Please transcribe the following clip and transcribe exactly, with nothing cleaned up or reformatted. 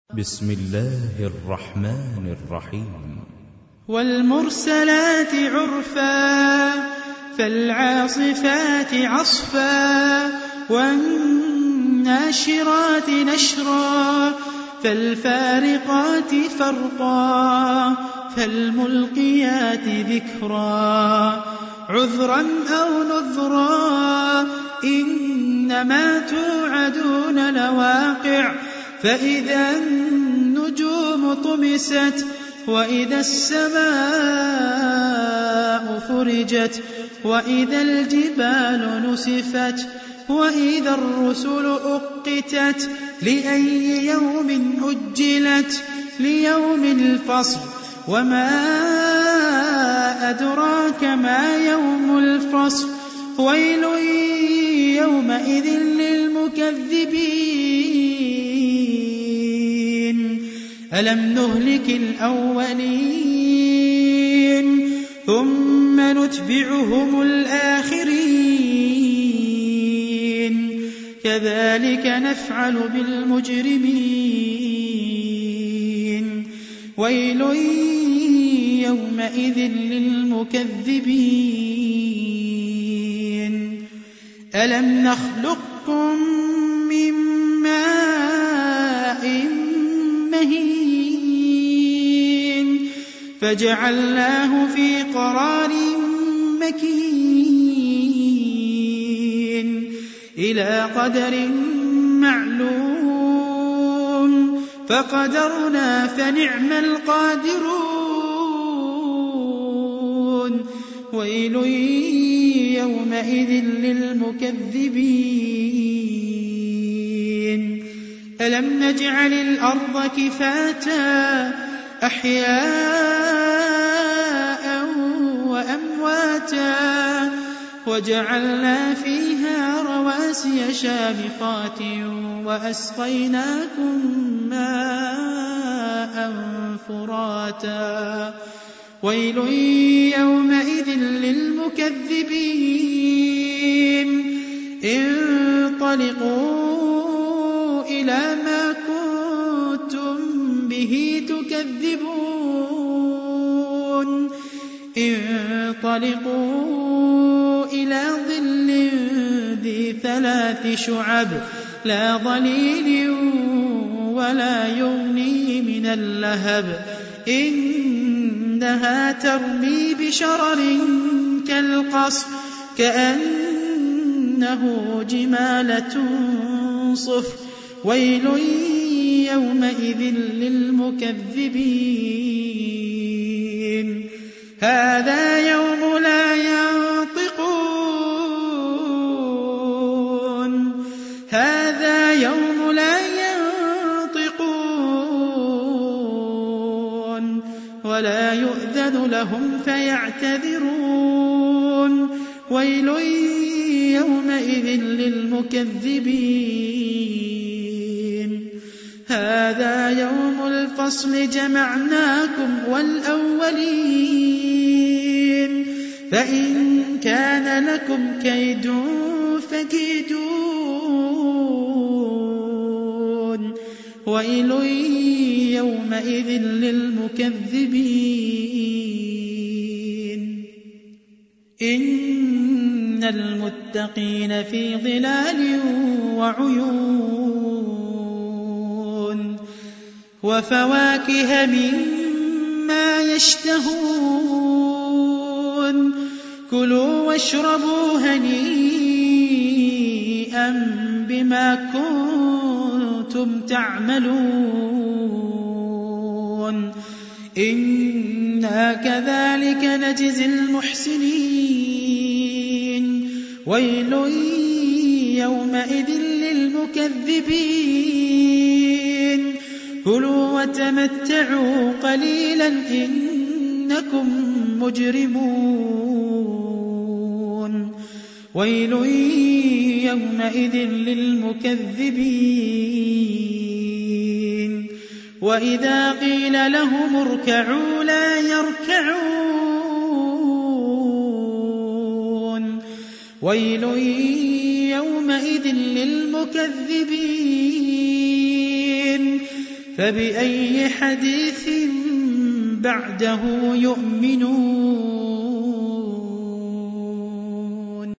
بسم الله الرحمن الرحيم. والمرسلات عرفا فالعاصفات عصفا والناشرات نشرا فالفارقات فرقا فالملقيات ذكرا عذرا أو نذرا إنما توعدون لواقع فإذا النجوم طمست وإذا السماء فرجت وإذا الجبال نسفت وإذا الرسل أقتت لأي يوم أجلت ليوم الفصل وما أدراك ما يوم الفصل ويل يومئذ للمكذبين ألم نهلك الأولين ثم نتبعهم الآخرين كذلك نفعل بالمجرمين ويل يومئذ للمكذبين ألم نخلقكم من ماء مهين فجعلناه في قرار مكين إلى قدر معلوم فقدرنا فنعم القادرون ويل يومئذ للمكذبين ألم نجعل الأرض كفاتا أحياء وأمواتا وجعلنا فيها رواسي شامخات وأسقيناكم ماء فراتا ويل يومئذ للمكذبين انطلقوا إلى ما كنتم به تكذبون انطلقوا إلى ظل ذي ثلاث شعب لا ظليل ولا يغني من اللهب إنها ترمي بشرر كالقصر كأنه جمالة صفر ويل يومئذ للمكذبين هذا يوم لا ينطقون هذا يوم لا ينطقون ولا يؤذن لهم فيعتذرون ويل يومئذ للمكذبين هذا يوم الفصل جمعناكم والأولين فإن كان لكم كيد فكيدون ويل يومئذ للمكذبين إن المتقين في ظلال وعيون وفواكه مما يشتهون كلوا واشربوا هنيئا بما كنتم تعملون إنا كذلك نجزي المحسنين ويل يومئذ للمكذبين كلوا وتمتعوا قليلا إنكم مجرمون ويل يومئذ للمكذبين وإذا قيل لهم اركعوا لا يركعون ويل يومئذ للمكذبين فبأي حديث بعده يؤمنون